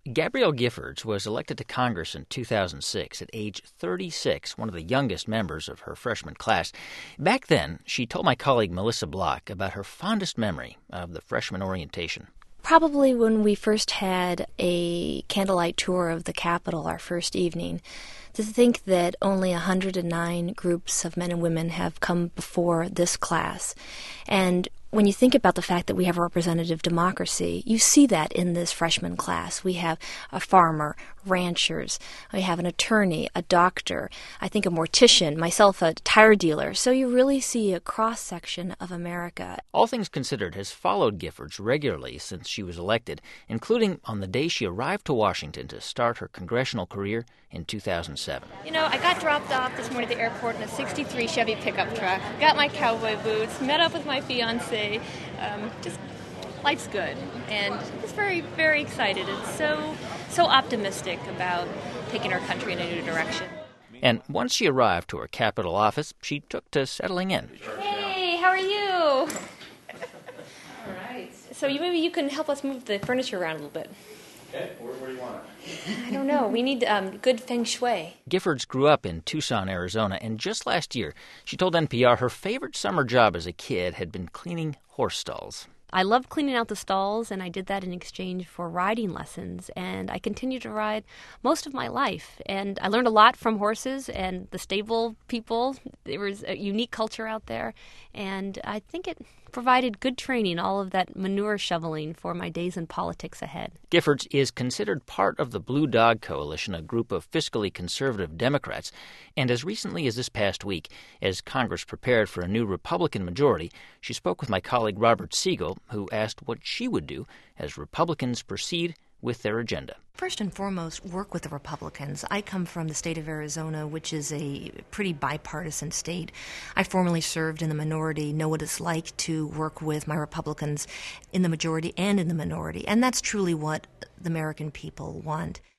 Gabrielle Giffords was elected to Congress in 2006 at age 36, one of the youngest members of her freshman class. Back then, she told my colleague Melissa Block about her fondest memory of the freshman orientation. Probably when we first had a candlelight tour of the Capitol, our first evening. To think that only 109 groups of men and women have come before this class. And when you think about the fact that we have a representative democracy, you see that in this freshman class. We have a farmer, ranchers, we have an attorney, a doctor, I think a mortician, myself a tire dealer. So you really see a cross-section of America. All Things Considered has followed Giffords regularly since she was elected, including on the day she arrived to Washington to start her congressional career in 2007. You know, I got dropped off this morning at the airport in a 63 Chevy pickup truck, got my cowboy boots, met up with my fiancé. Just life's good, and just very, very excited. It's so optimistic about taking our country in a new direction. And once she arrived to her Capitol office, she took to settling in. Hey, how are you? All right. So maybe you can help us move the furniture around a little bit. Okay, where do you want it? I don't know. We need good feng shui. Giffords grew up in Tucson, Arizona, and just last year, she told NPR her favorite summer job as a kid had been cleaning horse stalls. I loved cleaning out the stalls, and I did that in exchange for riding lessons, and I continued to ride most of my life. And I learned a lot from horses and the stable people. There was a unique culture out there, and I think it provided good training, all of that manure shoveling for my days in politics ahead. Giffords is considered part of the Blue Dog Coalition, a group of fiscally conservative Democrats, and as recently as this past week, as Congress prepared for a new Republican majority, she spoke with my colleague Robert Siegel, who asked what she would do as Republicans proceed with their agenda. First and foremost, work with the Republicans. I come from the state of Arizona, which is a pretty bipartisan state. I formerly served in the minority, know what it's like to work with my Republicans in the majority and in the minority, and that's truly what the American people want.